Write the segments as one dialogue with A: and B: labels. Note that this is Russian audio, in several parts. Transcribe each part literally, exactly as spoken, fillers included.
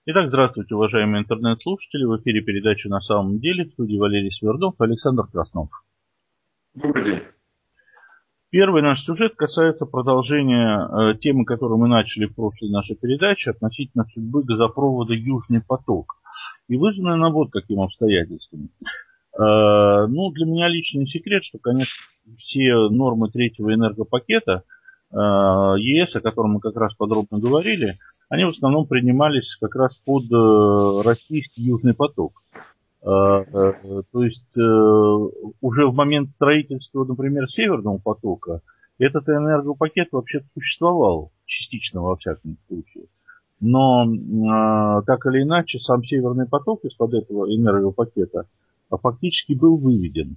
A: Итак, здравствуйте, уважаемые интернет-слушатели. В эфире передача «На самом деле». В студии Валерий Свердов, Александр Краснов.
B: Добрый день.
A: Первый наш сюжет касается продолжения э, темы, которую мы начали в прошлой нашей передаче, относительно судьбы газопровода «Южный поток». И вызвано на вот каким обстоятельствам. Э, ну, для меня личный секрет, что, конечно, все нормы третьего энергопакета ЕС, о котором мы как раз подробно говорили, они в основном принимались как раз под российский Южный поток. То есть уже в момент строительства, например, Северного потока этот энергопакет вообще существовал, частично во всяком случае. Но так или иначе сам Северный поток из-под этого энергопакета фактически был выведен.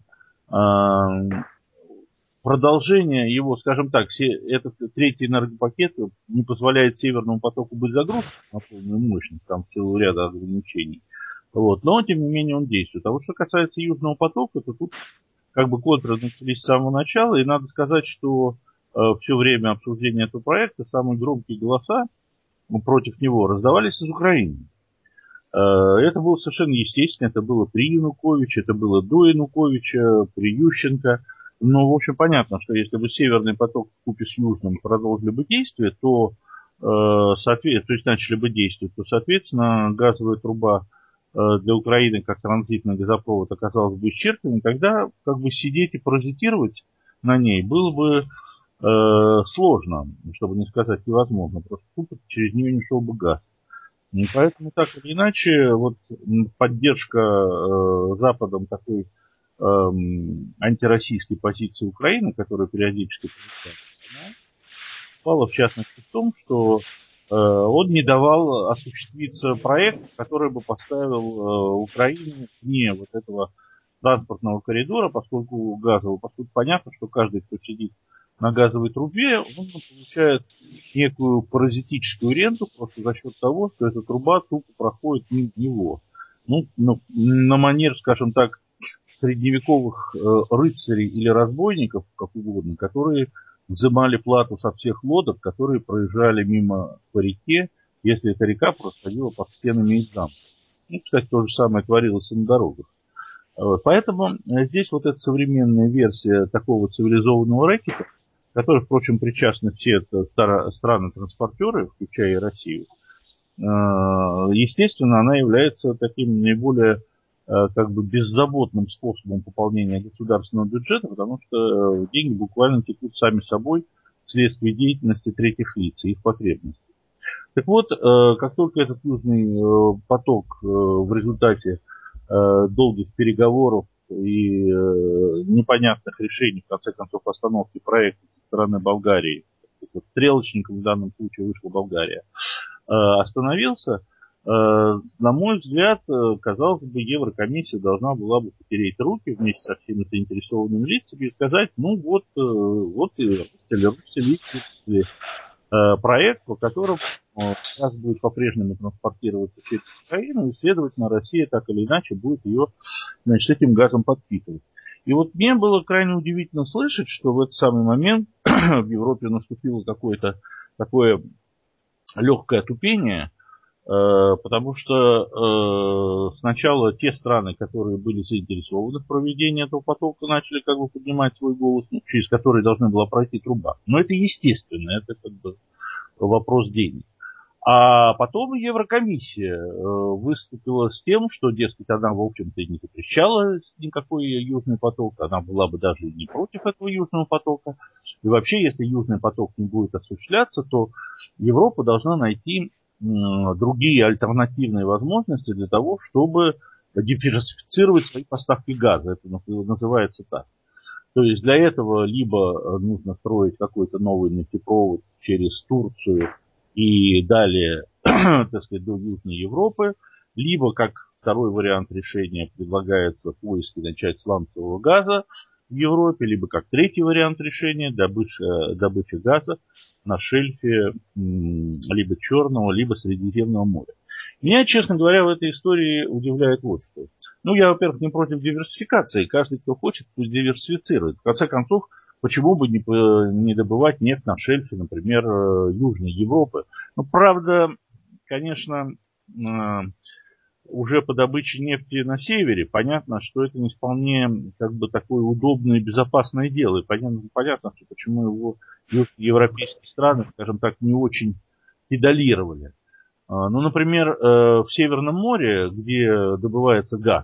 A: Продолжение его, скажем так, этот третий энергопакет не позволяет Северному потоку быть загруженным на полную мощность, там в силу ряда ограничений. Вот. Но, тем не менее, он действует. А вот что касается Южного потока, то тут как бы контры начались с самого начала, и надо сказать, что э, все время обсуждения этого проекта самые громкие голоса ну, против него раздавались из Украины. Э, это было совершенно естественно, это было при Януковиче, это было до Януковича, при Ющенко. Ну, в общем, понятно, что если бы Северный поток вкупе с Южным продолжили бы действие, то, э, соответственно, то есть начали бы действовать, то, соответственно, газовая труба э, для Украины как транзитный газопровод оказалась бы исчерпана, и тогда как бы сидеть и паразитировать на ней было бы э, сложно, чтобы не сказать невозможно, просто тупо через нее не шел бы газ. И поэтому, так или иначе, вот поддержка э, Западом такой антироссийской позиции Украины, которая периодически попала в частности в том, что э, он не давал осуществиться проект, который бы поставил э, Украину вне вот этого транспортного коридора, поскольку газового, поскольку понятно, что каждый, кто сидит на газовой трубе, он получает некую паразитическую ренту просто за счет того, что эта труба тупо проходит мимо него. Ну, ну на манер, скажем так, средневековых э, рыцарей или разбойников, как угодно, которые взимали плату со всех лодок, которые проезжали мимо по реке, если эта река проходила под стенами их замка. Ну, кстати, то же самое творилось и на дорогах. Вот. Поэтому здесь вот эта современная версия такого цивилизованного рэкета, который, впрочем, причастны все страны-транспортеры, включая и Россию, естественно, она является таким наиболее как бы беззаботным способом пополнения государственного бюджета, потому что деньги буквально текут сами собой вследствие деятельности третьих лиц и их потребностей. Так вот, как только этот южный поток в результате долгих переговоров и непонятных решений, в конце концов, остановки проекта со стороны Болгарии, стрелочником в данном случае вышла Болгария, остановился, на мой взгляд, казалось бы, Еврокомиссия должна была бы потереть руки вместе со всеми заинтересованными лицами и сказать, ну вот, вот и Русель, проект, по которому газ будет по-прежнему транспортироваться через Украину, и, следовательно, Россия так или иначе будет ее, значит, этим газом подпитывать. И вот мне было крайне удивительно слышать, что в этот самый момент в Европе наступило какое-то такое легкое отупение, потому что э, сначала те страны, которые были заинтересованы в проведении этого потока, начали как бы поднимать свой голос, ну, через который должна была пройти труба. Но это естественно, это как бы вопрос денег. А потом Еврокомиссия э, выступила с тем, что, дескать, она, в общем-то, не запрещала никакой Южный поток, она была бы даже не против этого Южного потока. И вообще, если Южный поток не будет осуществляться, то Европа должна найти другие альтернативные возможности для того, чтобы диверсифицировать свои поставки газа. Это называется так. То есть для этого либо нужно строить какой-то новый нефтепровод через Турцию и далее, так сказать, до Южной Европы, либо, как второй вариант решения, предлагается поиски начать сланцевого газа в Европе, либо как третий вариант решения добыча, добыча газа на шельфе либо Черного, либо Средиземного моря. Меня, честно говоря, в этой истории удивляет вот что. Ну, я, во-первых, не против диверсификации. Каждый, кто хочет, пусть диверсифицирует. В конце концов, почему бы не, не добывать нефть на шельфе, например, Южной Европы? Ну, правда, конечно, уже по добыче нефти на севере, понятно, что это не вполне как бы такое удобное и безопасное дело. И понятно, понятно, что почему его европейские страны, скажем так, не очень педалировали. Ну, например, в Северном море, где добывается газ,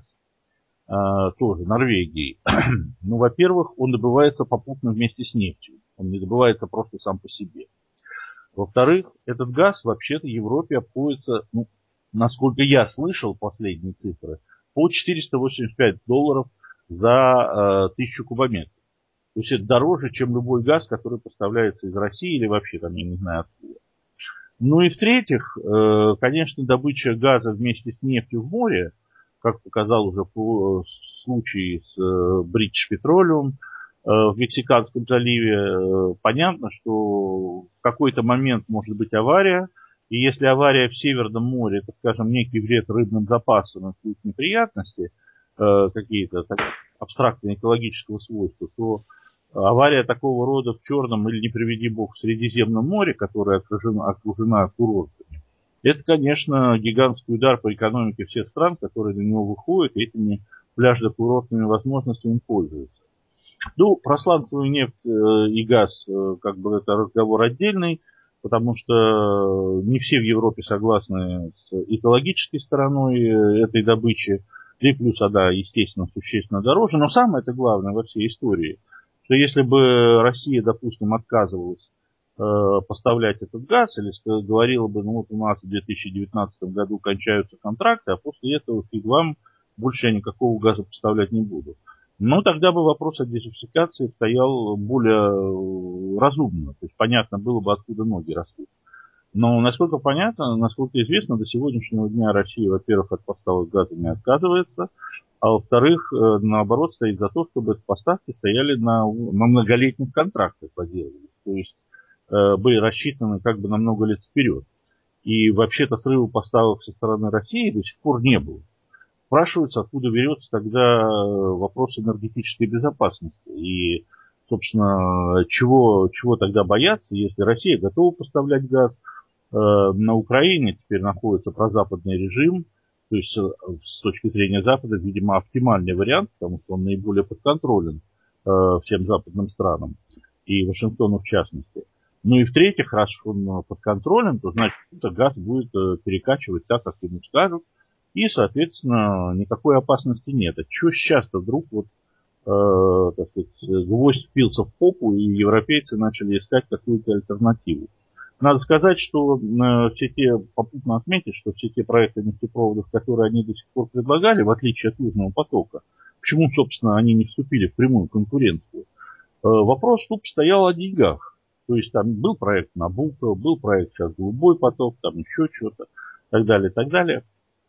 A: тоже Норвегии, ну, во-первых, он добывается попутно вместе с нефтью. Он не добывается просто сам по себе. Во-вторых, этот газ вообще-то Европе обходится, ну, насколько я слышал последние цифры, по четыреста восемьдесят пять долларов за э, тысячу кубометров. То есть это дороже, чем любой газ, который поставляется из России или вообще там, я не знаю откуда. Ну и в-третьих, э, конечно, добыча газа вместе с нефтью в море, как показал уже по случаю с э, British Petroleum, в Мексиканском заливе, понятно, что в какой-то момент может быть авария, и если авария в Северном море, это, скажем, некий вред рыбным запасам, и будут неприятности, э, какие-то так, абстрактные экологического свойства, то авария такого рода в Черном или, не приведи бог, в Средиземном море, которое окружено, окружено курортами, это, конечно, гигантский удар по экономике всех стран, которые на него выходят, и этими пляжно-курортными возможностями пользуются. Ну, про сланцевую нефть и газ, как бы это разговор отдельный, потому что не все в Европе согласны с экологической стороной этой добычи, и плюс она, естественно, существенно дороже. Но самое это главное во всей истории, что если бы Россия, допустим, отказывалась э, поставлять этот газ, или говорила бы, ну вот у нас в две тысячи девятнадцатом году кончаются контракты, а после этого фиг вам, больше я никакого газа поставлять не буду. Но тогда бы вопрос о диверсификации стоял более разумно. То есть понятно было бы, откуда ноги растут. Но насколько понятно, насколько известно, до сегодняшнего дня Россия, во-первых, от поставок газа не отказывается, а во-вторых, наоборот, стоит за то, чтобы эти поставки стояли на, на многолетних контрактах базировались. То есть э, были рассчитаны как бы на много лет вперед. И вообще-то срыва поставок со стороны России до сих пор не было. Спрашивается, откуда берется тогда вопрос энергетической безопасности. И, собственно, чего, чего тогда бояться, если Россия готова поставлять газ. На Украине теперь находится прозападный режим. То есть, с точки зрения Запада, видимо, оптимальный вариант, потому что он наиболее подконтролен всем западным странам. И Вашингтону в частности. Ну и в-третьих, раз он подконтролен, то значит, газ будет перекачивать так, как ему скажут. И, соответственно, никакой опасности нет. А чего сейчас-то вдруг вот, э, так сказать, гвоздь впился в попу, и европейцы начали искать какую-то альтернативу? Надо сказать, что э, все те, попутно отметить, что все те проекты нефтепроводов, которые они до сих пор предлагали, в отличие от Южного потока, почему, собственно, они не вступили в прямую конкуренцию? Э, вопрос тут стоял о деньгах. То есть там был проект Набуко, был проект сейчас Голубой поток, там еще что-то, так далее, так далее.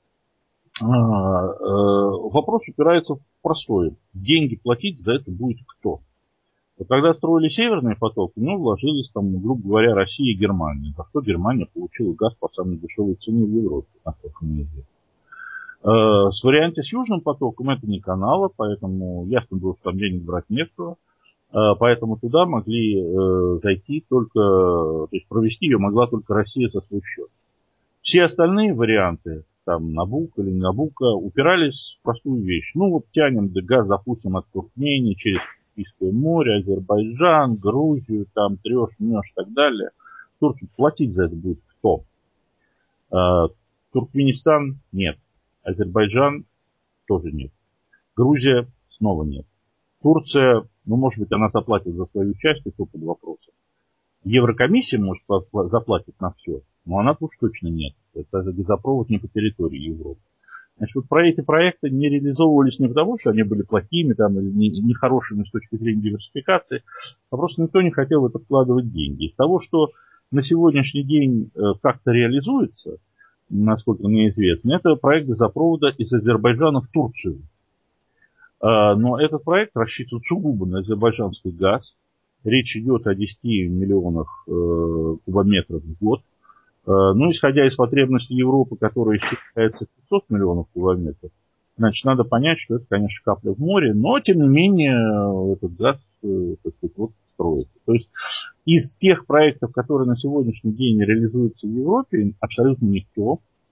A: Вопрос упирается в простое. Деньги платить за это будет кто? Вот когда строили Северный поток, в него вложились, там, грубо говоря, Россия и Германия. За что Германия получила газ по самой дешевой цене в Европе, насколько мне известно. С варианте с Южным потоком это не канала, поэтому ясно было, что там денег брать не с кого. Поэтому туда могли зайти только, то есть провести ее могла только Россия за свой счет. Все остальные варианты, там Набуко или не Набуко, упирались в простую вещь. Ну вот тянем газ, допустим, от Туркмении через Каспийское море, Азербайджан, Грузию, там трешь, мнешь и так далее. Турцию платить за это будет кто? А, Туркменистан нет. Азербайджан тоже нет. Грузия снова нет. Турция, ну может быть она заплатит за свою часть, это под вопросом. Еврокомиссия, может, заплатит на все, но она уж точно нет. Это газопровод не по территории Европы. Значит, вот про эти проекты не реализовывались не потому, что они были плохими там, или нехорошими с точки зрения диверсификации, а просто никто не хотел в это вкладывать деньги. Из того, что на сегодняшний день как-то реализуется, насколько мне известно, это проект газопровода из Азербайджана в Турцию. Но этот проект рассчитан сугубо на азербайджанский газ. Речь идет о десяти миллионах э, кубометров в год. Э, ну, исходя из потребностей Европы, которая считается пятьсот миллионов кубометров, значит, надо понять, что это, конечно, капля в море, но, тем не менее, этот газ, э, так сказать, вот строится. То есть, из тех проектов, которые на сегодняшний день реализуются в Европе, абсолютно никто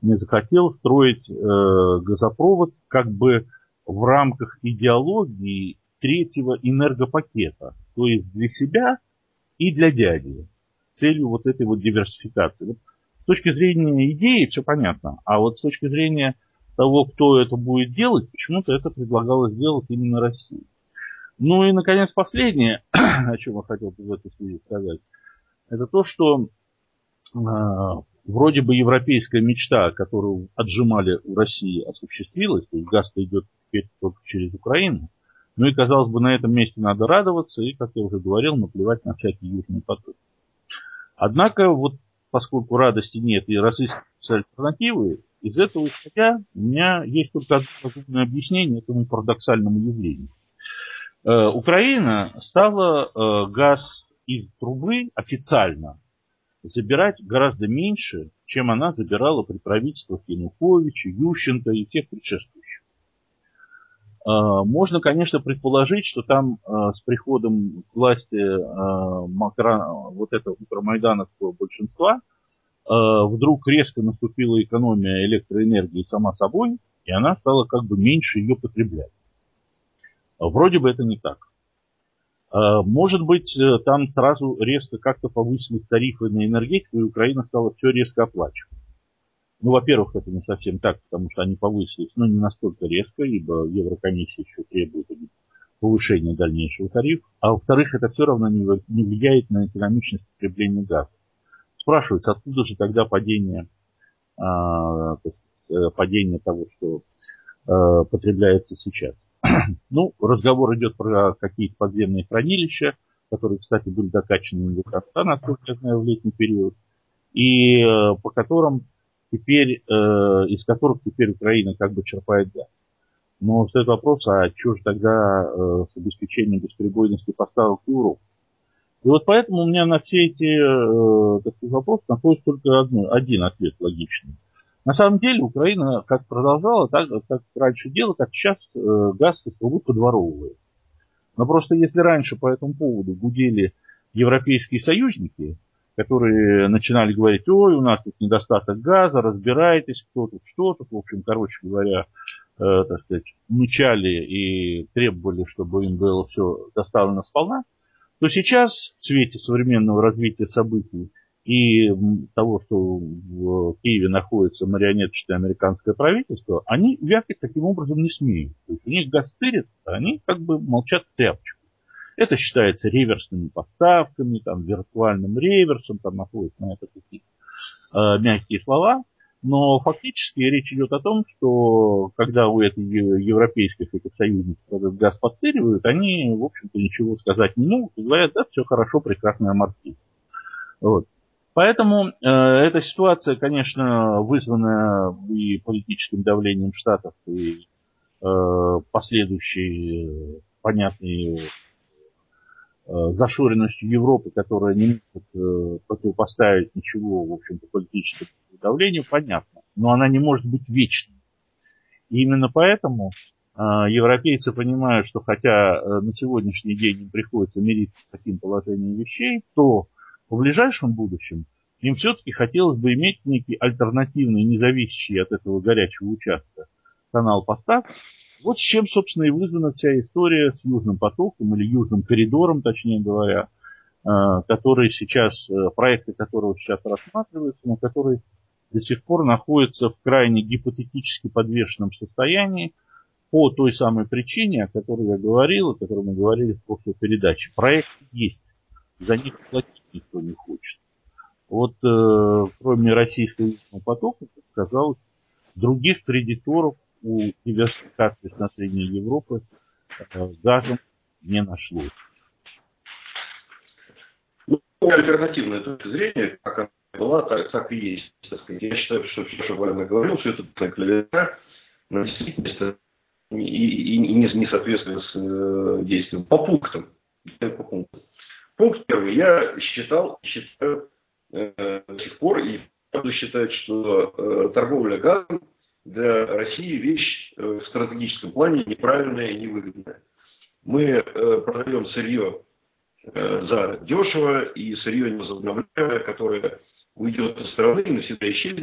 A: не захотел строить э, газопровод как бы в рамках идеологии третьего энергопакета, то есть для себя и для дяди, с целью вот этой вот диверсификации. Вот с точки зрения идеи все понятно, а вот с точки зрения того, кто это будет делать, почему-то это предлагалось делать именно России. Ну и, наконец, последнее, о чем я хотел в этой связи сказать, это то, что э, вроде бы европейская мечта, которую отжимали у России, осуществилась, то есть газ-то идет теперь только через Украину. Ну и, казалось бы, на этом месте надо радоваться и, как я уже говорил, наплевать на всякие южные потоки. Однако, вот поскольку радости нет и разыскиваются альтернативы, из этого исходя у меня есть только одно разумное объяснение этому парадоксальному явлению. Э, Украина стала э, газ из трубы официально забирать гораздо меньше, чем она забирала при правительствах Януковича, Ющенко и тех предшествующих. Э, можно, конечно, предположить, что там э, с приходом к власти э, Макра, вот этого укромайдановского большинства э, вдруг резко наступила экономия электроэнергии сама собой, и она стала как бы меньше ее потреблять. Вроде бы это не так. Может быть, там сразу резко как-то повысились тарифы на энергетику, и Украина стала все резко оплачивать. Ну, во-первых, это не совсем так, потому что они повысились, но не настолько резко, ибо Еврокомиссия еще требует повышения дальнейшего тарифа. А во-вторых, это все равно не влияет на экономичность потребления газа. Спрашивается, откуда же тогда падение, падение того, что потребляется сейчас. Ну, разговор идет про какие-то подземные хранилища, которые, кстати, были докачаны до конца, насколько я знаю, в летний период, и э, по которым теперь, э, из которых теперь Украина как бы черпает газ. Но встает вопрос, а что же тогда э, с обеспечением бесперебойности поставок в Европу? И вот поэтому у меня на все эти э, так сказать, вопросы находится только одно, один ответ логичный. На самом деле Украина как продолжала, так как раньше делала, как сейчас э, газ из трубы подворовывает. Но просто если раньше по этому поводу гудели европейские союзники, которые начинали говорить, ой, у нас тут недостаток газа, разбирайтесь, кто тут, что тут, в общем, короче говоря, э, так сказать, мычали и требовали, чтобы им было все доставлено сполна, то сейчас в свете современного развития событий и того, что в Киеве находится марионеточное американское правительство, они вякать таким образом не смеют. То есть у них газ стырят, а они как бы молчат в тряпочку. Это считается реверсными поставками, там, виртуальным реверсом, там находятся на это какие-то э, мягкие слова. Но фактически речь идет о том, что когда у этих европейских этих союзников этот газ подстыривают, они, в общем-то, ничего сказать не могут и говорят, да, все хорошо, прекрасно амортизирует. Вот. Поэтому э, эта ситуация, конечно, вызвана и политическим давлением Штатов, и э, последующей э, понятной э, зашоренностью Европы, которая не может э, противопоставить ничего, в общем-то, политическому давлению, понятно. Но она не может быть вечной. И именно поэтому э, европейцы понимают, что хотя э, на сегодняшний день им приходится мириться с таким положением вещей, то в ближайшем будущем им все-таки хотелось бы иметь некий альтернативный, независящий от этого горячего участка канал поставок. Вот с чем, собственно, и вызвана вся история с Южным потоком или Южным коридором, точнее говоря, который сейчас, проекты которого сейчас рассматриваются, но который до сих пор находится в крайне гипотетически подвешенном состоянии по той самой причине, о которой я говорил, о которой мы говорили в прошлой передаче. Проект есть, за них платить никто не хочет. Вот э, кроме российского Южного потока, как сказалось, других кредиторов у диверсификации с населения Европы э, газом не нашлось.
B: Ну, альтернативная точка зрения, как она была, так, так и есть. Так сказать. Я считаю, что все, что Валерий говорил, все это клевета, но действительно и, и, и не, не соответствует с э, действием. По пунктам. По пунктам. Пункт первый. Я считал, считаю э, до сих пор, и правда считаю, что э, торговля газом для России вещь э, в стратегическом плане неправильная и невыгодная. Мы э, продаем сырье э, за дешево, и сырье невозобновляемое, которое уйдет из страны и навсегда исчезнет,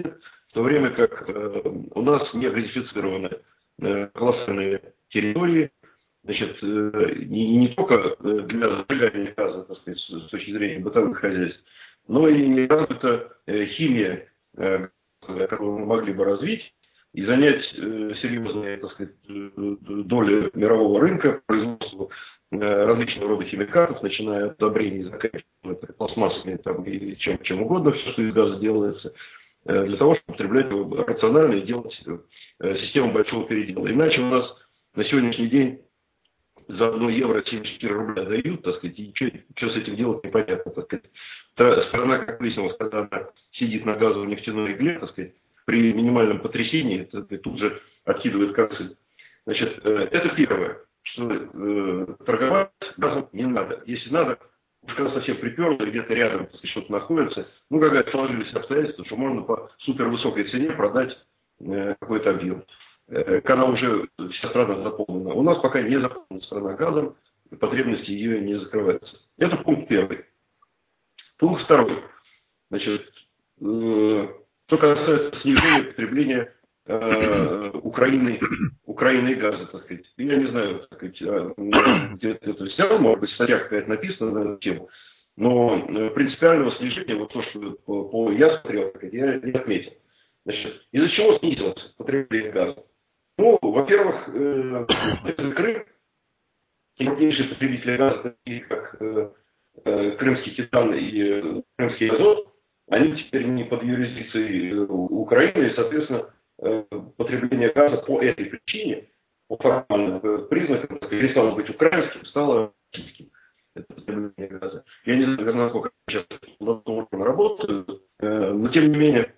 B: в то время как э, у нас не газифицированы э, колоссальные территории, значит, э, не, не только для сжигания газа, так сказать, с, с точки зрения бытовых хозяйств, но и не развита э, химия, э, которую мы могли бы развить и занять э, серьезные, так сказать, доли мирового рынка, производства э, различного рода химикатов, начиная от удобрений, заканчивая пластмассами там, и чем, чем угодно, все, что из газа делается, э, для того, чтобы потреблять его рационально и делать э, систему большого передела. Иначе у нас на сегодняшний день за одно евро семьдесят четыре рубля дают, так сказать, и что, что с этим делать непонятно, так сказать. Та страна, как выяснилось, когда она сидит на газовой нефтяной игле, так сказать, при минимальном потрясении, так сказать, тут же откидывает концы. Значит, э, это первое, что э, торговать газом не надо. Если надо, уж когда совсем приперло, где-то рядом, так сказать, что-то находится, ну, какая-то сложились обстоятельства, что можно по супервысокой цене продать э, какой-то объем. Когда уже вся страна заполнена. У нас пока не заполнена страна газом, потребности ее не закрываются. Это пункт первый. Пункт второй. Значит, э, что касается снижения потребления э, Украины, Украины и газа, так сказать. Я не знаю, так сказать, где это взял, может быть, в статьях какая-то написана на эту тему. Но э, принципиального снижения, вот то, что по, по я смотрел, я не отметил. Значит, из-за чего снизилось потребление газа? Ну, во-первых, э, это Крым, и крупнейшие потребители газа, такие как э, э, Крымский Титан и э, Крымский Азот, они теперь не под юрисдикцией э, Украины, и, соответственно, э, потребление газа по этой причине, по формальным э, признакам, перестало быть украинским, стало российским. Это потребление газа. Я не знаю, насколько сейчас на работаю, э, но тем не менее,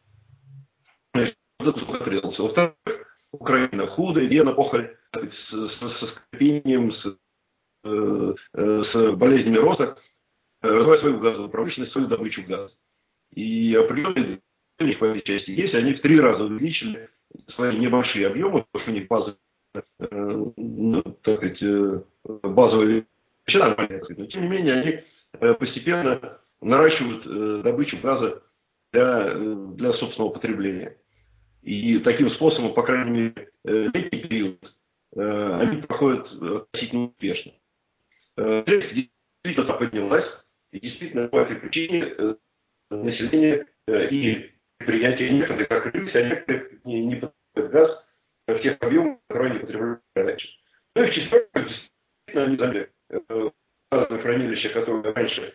B: во-вторых, Украина худая, где напохали со скопением, с, э, с болезнями роста, развивать свою газовую промышленность, свою добычу газа. И определенные у них по этой части есть, они в три раза увеличили свои небольшие объемы, потому что у них база, э, ну, так сказать, э, базовая величина нормальная, но тем не менее они постепенно наращивают э, добычу газа для, для собственного потребления. И таким способом, по крайней мере, летний период, они проходят относительно успешно. Действительно поднялась, и действительно по этой причине население и предприятия некоторые, как рылись, а некоторые не, не потребляют газ в тех объемах, которые они потребляли раньше. Ну и в четвертых, действительно, они дали газовые хранилища, которые раньше,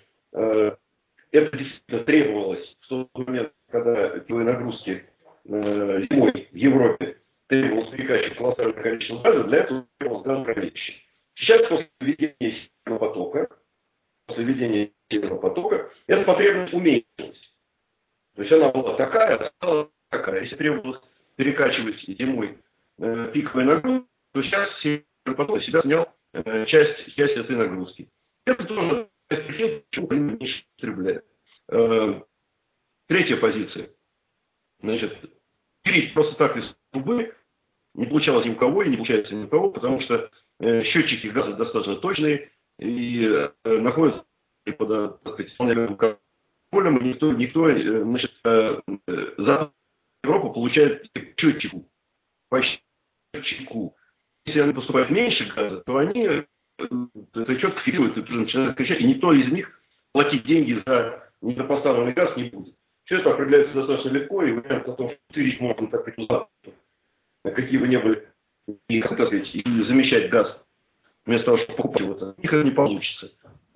B: это действительно требовалось в тот момент, когда пиловые нагрузки зимой в Европе требовалось перекачивать колоссальное количество газа, для этого требовалось газохранилище. Сейчас, после введения северного потока, после введения северного потока, эта потребность уменьшилась. То есть она была такая, а стала такая. Если требовалось перекачивать зимой э, пиковые нагрузки, то сейчас северный поток себя снял э, часть, часть этой нагрузки. Это тоже причин, почему Украина меньше потребляет. Э, третья позиция. Значит, пилить просто так из трубы не получалось ни у кого и не получается ни у кого, потому что э, счетчики газа достаточно точные и э, находятся под, так сказать, контролем, и никто, никто э, значит, э, э, за Европу получает счетчику, по счетчику. Если они поступают меньше газа, то они э, это четко фиксируют и начинают кричать, и никто из них платить деньги за недопоставленный газ не будет. Все это определяется достаточно легко, и вариант о том, что тысяч можно так сказать, какие бы ни были, и, как сказать, и замещать газ вместо того, чтобы покупать его, у них это не получится.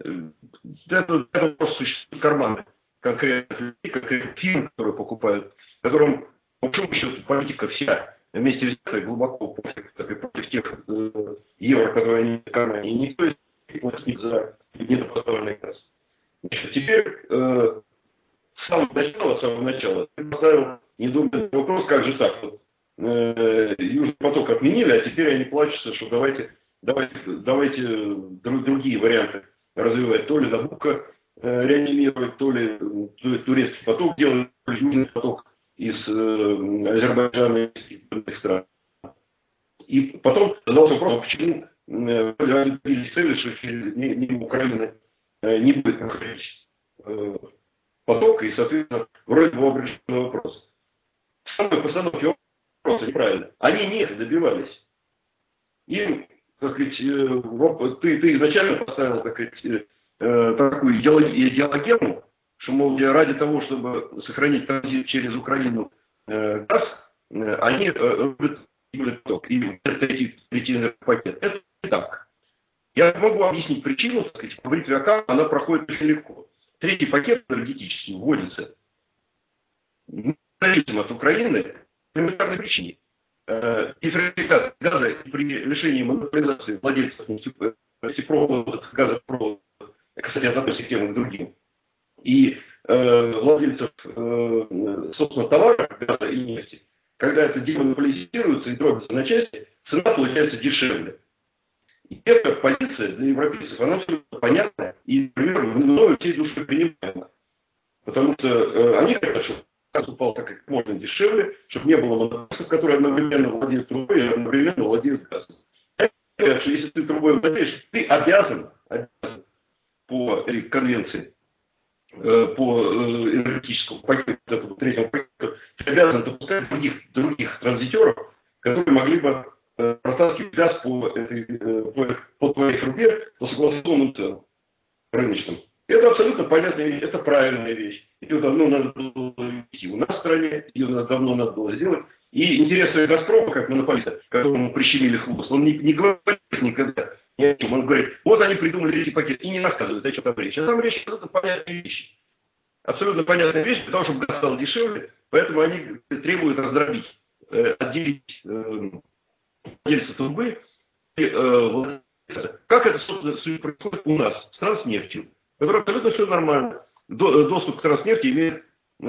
B: Это, это просто существует карманы конкретных людей, конкретных фирм, которые покупают, которым, по большому счету, политика вся вместе взятая глубоко против, против тех э, евро, которые они в кармане, и никто из них платит за недопоставленный газ. Значит, теперь э, с самого начала, с самого начала, ты поставил недобрый вопрос, как же так? Вот, э, Южный поток отменили, а теперь они плачутся, что давайте, давайте, давайте друг, другие варианты развивать. То ли Набуко э, реанимировать, то ли, то ли турецкий поток делать, то ли Южный поток из э, Азербайджана и других стран. И потом задался вопрос, почему э, они цели, что не, не Украина э, не будет находить э, поток, и, соответственно, вроде бы был решен вопрос. самой постановке вопроса неправильно. Они не добивались. Им, так сказать, ты, ты изначально поставил, так сказать, такую идеологему, что, мол, ради того, чтобы сохранить транзит через Украину газ, они любят поток, и это третий пакет. Это не так. Я могу объяснить причину, так сказать, по бритве АК она проходит очень легко. Третий пакет энергетический вводится независимо от Украины по элементарной причине. Дифференциация газа при лишении монополизации владельцев нефтепроводов, газопроводов, кстати, от одной системы к другим, и э, владельцев, э, собственно, товаров, газа и нефти, когда это демонополизируется и дробится на части, цена получается дешевле. И эта позиция для европейцев, она абсолютно понятна и, например, мною всей душой принимаема. Потому что э, они хотят, чтобы газ упал так как можно дешевле, чтобы не было монополистов, которые одновременно владеют трубой и одновременно владеют газом. Я говорю, что если ты трубой владеешь, ты обязан, обязан по конвенции, э, по э, энергетическому пакету, этому третьему пакету, ты обязан допускать других, других транзитеров, которые могли бы э, протаскивать газ по, этой, э, по, по твоей трубе по согласованным ценам рыночным. Это абсолютно понятная вещь, это правильная вещь. Ее давно надо было вести у нас в стране, ее давно надо было сделать. И интересно «Газпрома», как монополиста, которому прищемили хвост, он не, не говорит никогда ни о чем. Он говорит, вот они придумали третий пакет, и не рассказывают, о чем там речь. А там речь абсолютно понятная вещь. Абсолютно понятная вещь, для того, чтобы газ стал дешевле, поэтому они требуют раздробить, э, отделить э, владельца трубы и э, владельца. Как это, собственно, происходит у нас, с Транснефтью, которая абсолютно все нормально. До, доступ к Транснефти имеет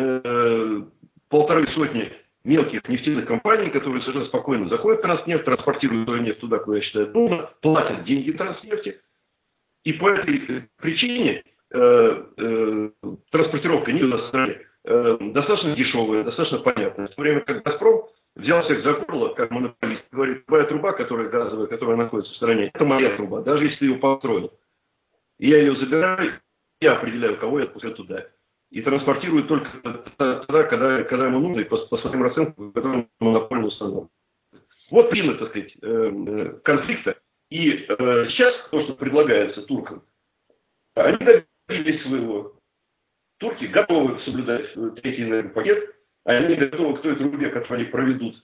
B: э, полторы сотни мелких нефтяных компаний, которые совершенно спокойно заходят в Транснефть, транспортируют свою нефть туда, куда считают нужно, платят деньги Транснефти. И по этой причине э, э, транспортировка не у нас в стране э, достаточно дешевая, достаточно понятная. В то время как «Газпром» взял всех за горло, как монополист, говорит, твоя труба, которая газовая, которая находится в стране, это моя труба, даже если ты ее построил. И я ее забираю, я определяю, кого я отпускаю туда. И транспортирую только тогда, когда, когда ему нужно, и по, по своим расценкам, которым монопольно установлен. Вот причина, так сказать, э, конфликта. И э, сейчас то, что предлагается туркам, они добились своего. Турки готовы соблюдать третий энергопакет, они готовы к той трубе, которую они проведут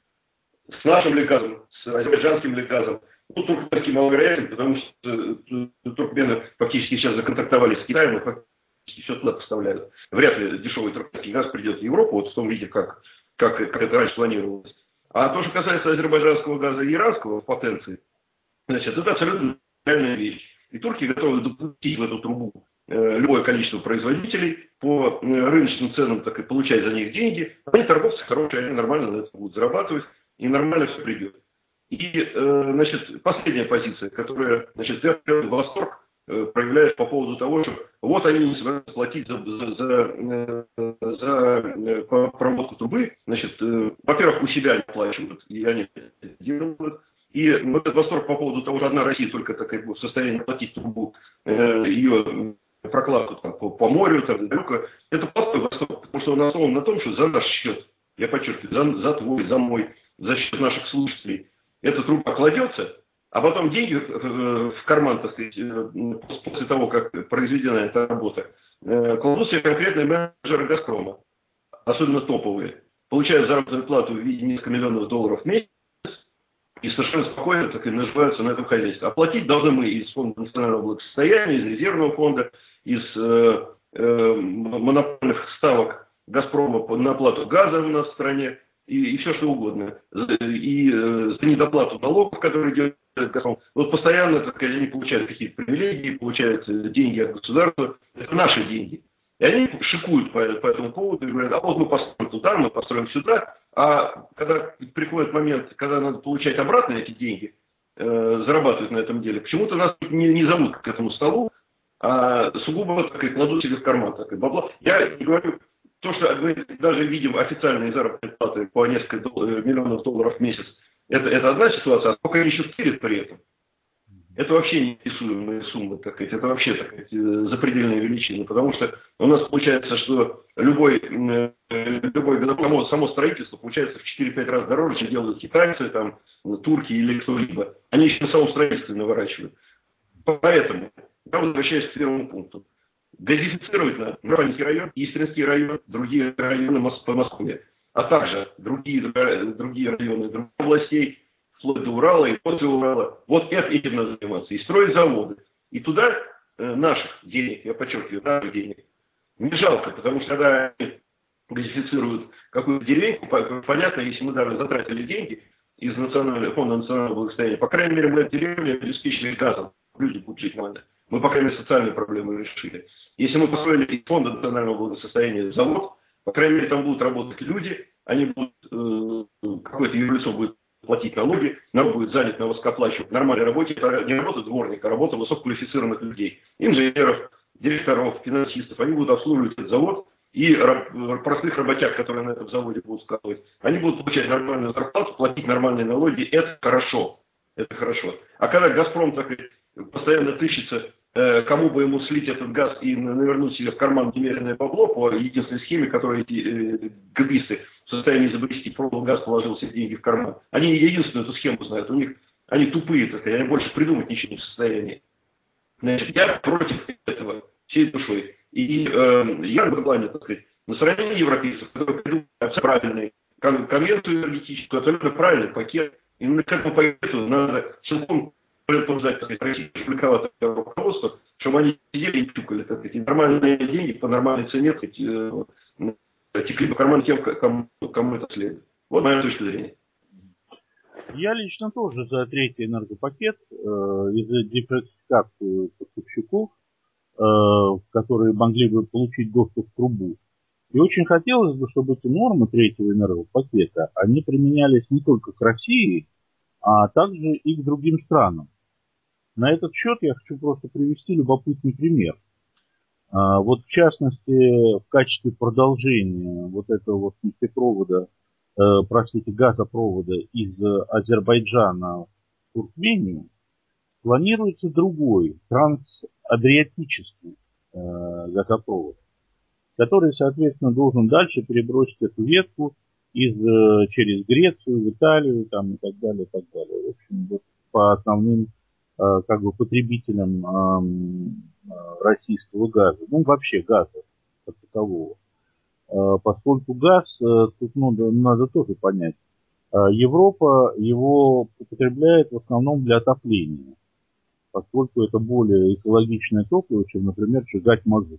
B: с нашим ли газом, с азербайджанским ли газом. Ну, туркменский маловероятен, потому что туркмены фактически сейчас законтрактовали с Китаем и фактически все туда поставляют. Вряд ли дешевый туркменский газ придет в Европу, вот в том виде, как, как, как это раньше планировалось. А то, что касается азербайджанского газа и иранского в потенции, значит, это абсолютно реальная вещь. И турки готовы допустить в эту трубу э, любое количество производителей по э, рыночным ценам, так и получать за них деньги. Они торговцы хорошие, они нормально на это будут зарабатывать, и нормально все придет. И, э, значит, последняя позиция, которая, значит, я восторг э, проявляешь по поводу того, что вот они не собираются платить за, за, за, э, за э, проводку трубы, значит, э, во-первых, у себя не оплачивают, и они это делают. И вот этот восторг по поводу того, что одна Россия только такая в состоянии платить трубу, э, ее прокладку там, по, по морю, там, далеко, это плохой восторг, потому что он основан на том, что за наш счет, я подчеркиваю, за, за твой, за мой, за счет наших слушателей, эта труба кладется, а потом деньги в карман, так сказать, после того, как произведена эта работа, кладутся конкретные менеджеры «Газпрома», особенно топовые, получают заработную плату в виде нескольких миллионов долларов в месяц и совершенно спокойно так и наживаются на этом хозяйстве. Оплатить должны мы из Фонда национального благосостояния, из резервного фонда, из э, э, монопольных ставок «Газпрома» на оплату газа у нас в стране. И, и все что угодно. И э, за недоплату налогов, которые делают «Газпром». Вот постоянно, так сказать, они получают какие-то привилегии, получают деньги от государства. Это наши деньги. И они шикуют по, по этому поводу и говорят, а вот мы построим туда, мы построим сюда. А когда приходит момент, когда надо получать обратно эти деньги, э, зарабатывать на этом деле, почему-то нас не, не зовут к этому столу, а сугубо так, и кладут себе в карман. Так, и бабла. Я не говорю... То, что мы даже видим официальные заработные платы по несколько дол- миллионов долларов в месяц, это, это одна ситуация, а сколько они еще стырят при этом. Это вообще неописуемые суммы, так сказать, это вообще, так сказать, запредельные величины, потому что у нас получается, что любой, любой само, само строительство получается в четыре-пять раз дороже, чем делают китайцы, там, турки или кто-либо. Они еще на самом строительстве наворачивают. Поэтому я возвращаюсь к первому пункту. Газифицировать надо Нурманский район, Истринский район, другие районы по Москве, а также другие, другие районы других областей, вплоть до Урала и после Урала. Вот это этим надо заниматься. И строить заводы. И туда э, наших денег, я подчеркиваю, наших денег, не жалко, потому что когда они газифицируют какую-то деревеньку, понятно, если мы даже затратили деньги из национального фонда национального благосостояния, по крайней мере, мы эту деревню обеспечили газом, люди будут жить нормально. Мы, по крайней мере, социальные проблемы решили. Если мы построили из фонда национального благосостояния завод, по крайней мере, там будут работать люди, они будут, э, какое-то юрлицо будет платить налоги, народ будет занят на высокооплачиваемой нормальной работе, это не работа дворника, а работа высококвалифицированных людей, инженеров, директоров, финансистов. Они будут обслуживать этот завод, и раб, простых работяг, которые на этом заводе будут складывать, они будут получать нормальную зарплату, платить нормальные налоги. Это хорошо. Это хорошо. А когда «Газпром» так, постоянно тыщется, э, кому бы ему слить этот газ и навернуть себе в карман немеренное бабло по единственной схеме, которую эти э, габисты в состоянии изобрести, пробовал газ, положил все деньги в карман. Они единственную эту схему знают. У них они тупые, так сказать, они больше придумать ничего не в состоянии. Значит, я против этого всей душой. И э, я в плане, так сказать, на стороне европейцев, которые придумали правильный конвенцию энергетическую, абсолютно правильный пакет. И к этому пакету надо целиком подождать, так сказать, России публиковать руководство, чтобы они сидели и тюкали, так сказать, и нормальные деньги по нормальной цене, так сказать, э, текли по карману тем, кому, кому это следует. Вот моя точка зрения.
A: Я лично тоже за третий энергопакет, э, и за диверсификацию поставщиков, э, которые могли бы получить доступ к трубу. И очень хотелось бы, чтобы эти нормы третьего энергопакета, они применялись не только к России, а также и к другим странам. На этот счет я хочу просто привести любопытный пример. А, вот в частности, в качестве продолжения вот этого вот нефтепровода, э, простите, газопровода из Азербайджана в Туркмению, планируется другой, трансадриатический э, газопровод, который, соответственно, должен дальше перебросить эту ветку из, через Грецию, в Италию там, и так далее, и так далее. В общем, вот по основным как бы потребителям э, российского газа, ну вообще газа как такового. Э, поскольку газ, э, тут надо, надо тоже понять, э, Европа его употребляет в основном для отопления, поскольку это более экологичное топливо, чем, например, сжигать мазут.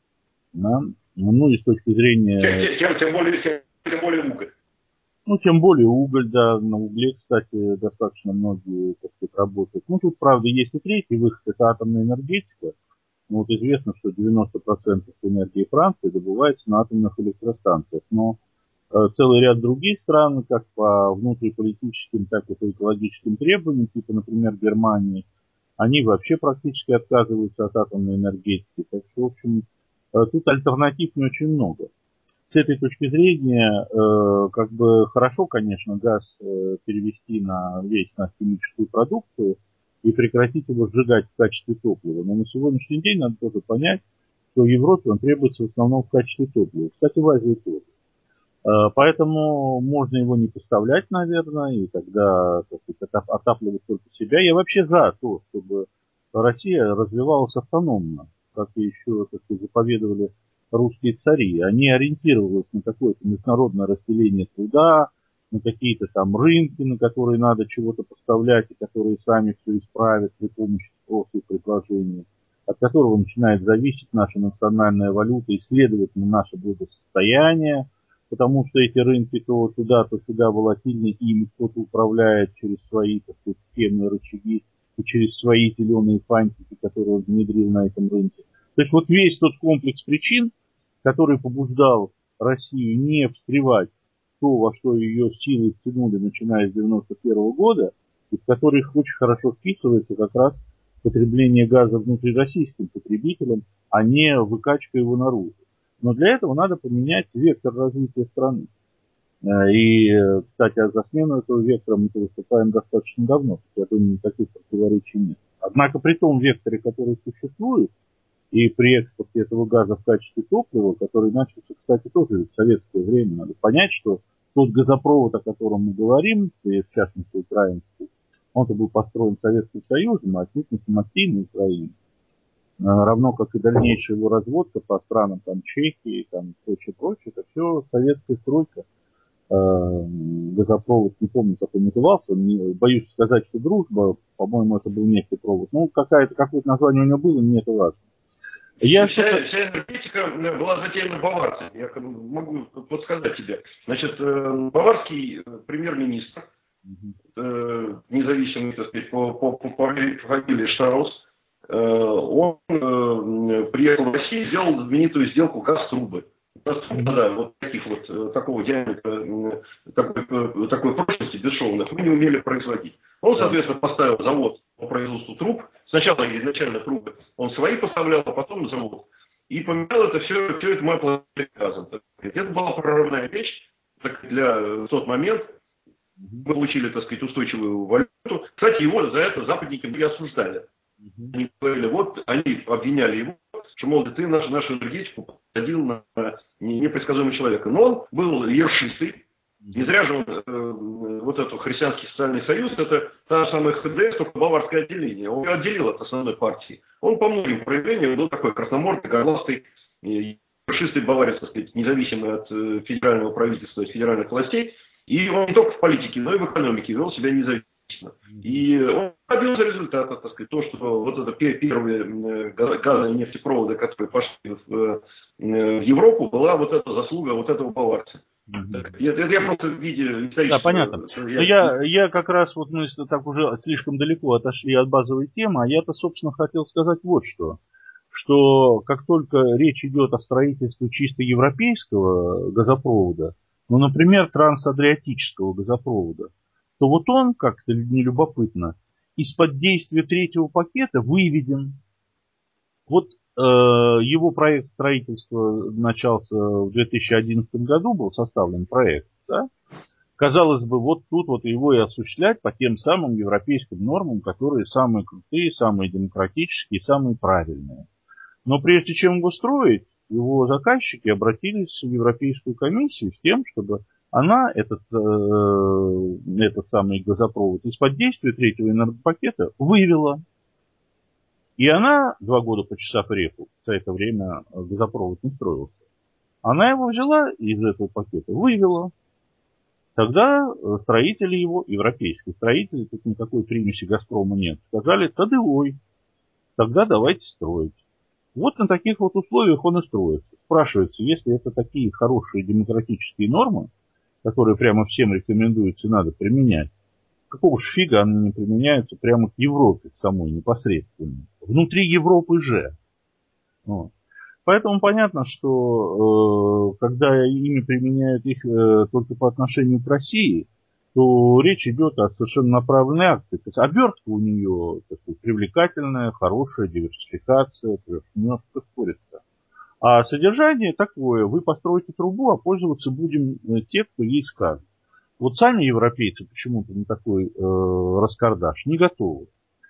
A: Да? Ну и с точки зрения...
B: Тем, тем, тем, более, тем, тем более уголь.
A: Ну, тем более уголь, да, на угле, кстати, достаточно многие, так сказать, работают. Ну, тут, правда, есть и третий выход, это атомная энергетика. Ну, вот известно, что девяносто процентов энергии Франции добывается на атомных электростанциях. Но э, целый ряд других стран, как по внутриполитическим, так и по экологическим требованиям, типа, например, Германии, они вообще практически отказываются от атомной энергетики. Так что, в общем, э, тут альтернатив не очень много. С этой точки зрения, э, как бы хорошо, конечно, газ э, перевести на весь на химическую продукцию и прекратить его сжигать в качестве топлива. Но на сегодняшний день надо тоже понять, что в Европе он требуется в основном в качестве топлива. Кстати, в Азии тоже. Э, поэтому можно его не поставлять, наверное, и тогда, так сказать, отапливать только себя. Я вообще за то, чтобы Россия развивалась автономно, как и еще, так сказать, заповедовали русские цари. Они ориентировались на какое-то международное разделение труда, на какие-то там рынки, на которые надо чего-то поставлять, и которые сами все исправят при помощи спроса и предложения, от которого начинает зависеть наша национальная валюта и, следовательно, наше благосостояние, потому что эти рынки то туда, то сюда волатильны, и ими кто-то управляет через свои, так сказать, схемы и рычаги, и через свои зеленые фантики, которые он внедрил на этом рынке. То есть вот весь тот комплекс причин, который побуждал Россию не встревать в то, во что ее силы втянули, начиная с девяносто первого года, и в которых очень хорошо вписывается как раз потребление газа внутрироссийским потребителям, а не выкачка его наружу. Но для этого надо поменять вектор развития страны. И, кстати, за смену этого вектора мы выступаем достаточно давно. Я думаю, никаких противоречий нет. Однако при том векторе, который существует, и при экспорте этого газа в качестве топлива, который начался, кстати, тоже в советское время, надо понять, что тот газопровод, о котором мы говорим, и в частности украинский, он-то был построен Советским Союзом, а отнюдь не самостоятельной Украиной. Равно как и дальнейшая его разводка по странам там, Чехии, там, прочее, прочее, это все советская стройка. Э, газопровод, не помню, как он назывался, не, боюсь сказать, что «Дружба», по-моему, это был нефтепровод. Ну, какое-то, какое-то название у него было, мне это важно.
B: Я вся, вся энергетика была затеяна баварцами. Я могу подсказать тебе. Значит, баварский премьер-министр, угу. независимый, так сказать, по, по, по, по фамилии Штраус, он приехал в Россию и сделал знаменитую сделку газ-трубы. Газ-трубы, да, вот таких вот, такого диаметра, такой, такой прочности бесшовных мы не умели производить. Он, соответственно, поставил завод по производству труб. Сначала изначально трубы он свои поставлял, а потом завод. И поменял это все, все это мы оплатили газом. Это была прорывная вещь для в тот момент. Мы получили, так сказать, устойчивую валюту. Кстати, его за это западники были осуждали. Они говорили, вот, они обвиняли его, что, мол, ты нашу, нашу энергетику посадил на непредсказуемого человека. Но он был ершистый. Не зря же он, э, вот этот христианский социальный союз, это та самая ХДС, только баварское отделение. Он ее отделил от основной партии. Он по многим проявлениям был такой красномордый, горластый, ершистый баварец, так сказать, независимый от э, федерального правительства, от федеральных властей. И он не только в политике, но и в экономике вел себя независимо. И он добился результата, так сказать, то, что вот это первые газовые нефтепроводы, которые пошли в, в Европу, была вот эта заслуга вот этого баварца. Mm-hmm. Это, это я просто в виде исторического...
A: Да, понятно. Я... Я, я как раз, вот мы так уже слишком далеко отошли от базовой темы, а я-то, собственно, хотел сказать вот что. Что как только речь идет о строительстве чисто европейского газопровода, ну, например, трансадриатического газопровода, то вот он, как-то нелюбопытно, из-под действия третьего пакета выведен. Вот э, его проект строительства начался в две тысячи одиннадцатом году, был составлен проект, да? Казалось бы, вот тут вот его и осуществлять по тем самым европейским нормам, которые самые крутые, самые демократические, самые правильные. Но прежде чем его строить, его заказчики обратились в Европейскую комиссию с тем, чтобы она этот, э, этот самый газопровод из-под действия третьего энергопакета вывела. И она, два года почесав репу, за это время газопровод не строился, она его взяла и из этого пакета вывела. Тогда строители его, европейские строители, тут никакой примеси «Газпрома» нет, сказали: тадывой, тогда давайте строить. Вот на таких вот условиях он и строится. Спрашивается, если это такие хорошие демократические нормы, которые прямо всем рекомендуется и надо применять, какого ж фига они не применяются прямо к Европе, к самой непосредственно? Внутри Европы же. Вот. Поэтому понятно, что э, когда ими применяют их э, только по отношению к России, то речь идет о совершенно направленной акции. То есть обертка у нее такая привлекательная, хорошая, диверсификация, немножко спорится. А содержание такое: вы построите трубу, а пользоваться будем те, кто ей скажет. Вот сами европейцы почему-то на такой э, раскардаш не готовы.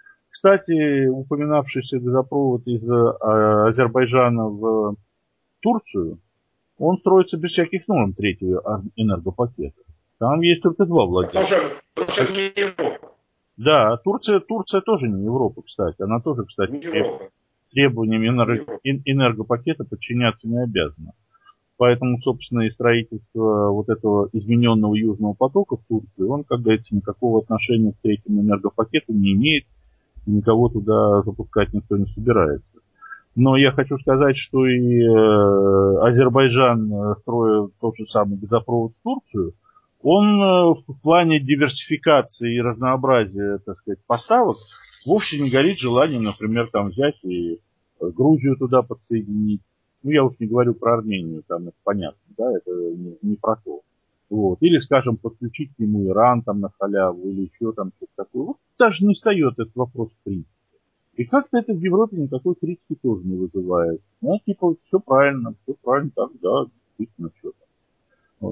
A: Кстати, упоминавшийся газопровод из э, Азербайджана в Турцию, он строится без всяких норм третьего энергопакета. Там есть только два владельца.
B: Турция не Европа.
A: Да, Турция, Турция тоже не Европа, кстати. Она тоже, кстати, треб... требованиям энерго... энергопакета подчиняться не обязана. Поэтому, собственно, и строительство вот этого измененного Южного потока в Турции, он, как говорится, никакого отношения к третьему энергопакету не имеет. Никого туда запускать никто не собирается. Но я хочу сказать, что и э, Азербайджан, строя тот же самый газопровод в Турцию, он э, в плане диверсификации и разнообразия, так сказать, поставок вовсе не горит желанием, например, там взять и Грузию туда подсоединить. Ну, я уж не говорю про Армению, там это понятно, да, это не, не про то. Вот. Или, скажем, подключить к нему Иран там на халяву, или еще там что-то такое. Вот даже не встает этот вопрос в принципе. И как-то это в Европе никакой критики тоже не вызывает. Ну, типа, все правильно, все правильно, так, да, действительно, что-то. Вот.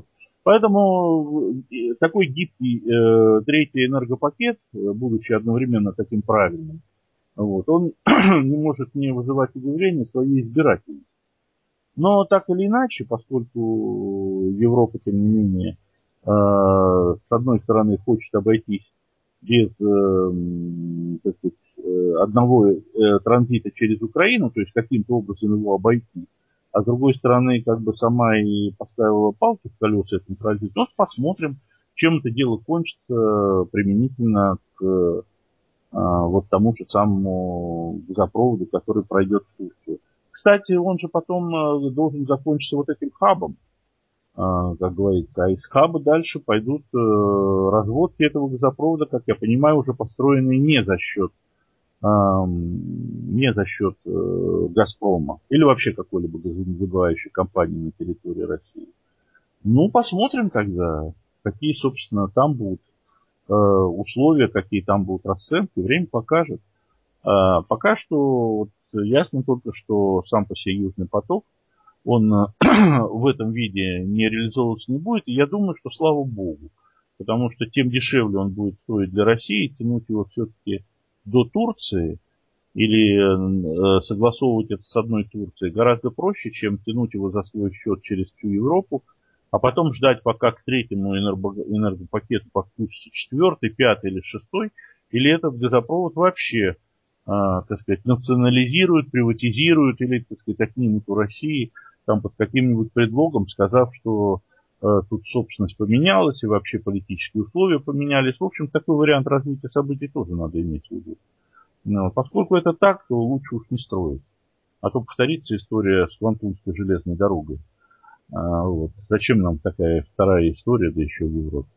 A: Поэтому такой гибкий э, третий энергопакет, будучи одновременно таким правильным, Вот. Он не может не вызывать удивления своей избирательностью. Но так или иначе, поскольку Европа, тем не менее, э, с одной стороны хочет обойтись без э, так сказать, э, одного э, транзита через Украину, то есть каким-то образом его обойти, а с другой стороны, как бы сама и поставила палки в колеса этому транзиту, ну, посмотрим, чем это дело кончится применительно к э, вот тому же самому газопроводу, который пройдет в Турцию. Кстати, он же потом э, должен закончиться вот этим хабом, э, как говорится, а из хаба дальше пойдут э, разводки этого газопровода, как я понимаю, уже построенные не за счет э, не за счет э, Газпрома или вообще какой-либо газонадобывающей компании на территории России. Ну, посмотрим тогда, какие, собственно, там будут э, условия, какие там будут расценки, время покажет. А, пока что вот, ясно только, что сам по себе Южный поток, он в этом виде не реализовываться не будет. И я думаю, что слава богу, потому что тем дешевле он будет стоить для России, тянуть его все-таки до Турции или э, согласовывать это с одной Турцией гораздо проще, чем тянуть его за свой счет через всю Европу, а потом ждать, пока к третьему энергопакету подключится четвертый, пятый или шестой, или этот газопровод вообще, а, так сказать, национализируют, приватизируют или, так сказать, отнимут у России там под каким-нибудь предлогом, сказав, что э, тут собственность поменялась и вообще политические условия поменялись. В общем, такой вариант развития событий тоже надо иметь в виду. Но поскольку это так, то лучше уж не строить. А то повторится история с Квантунской железной дорогой. А, вот. Зачем нам такая вторая история, да еще в Европе?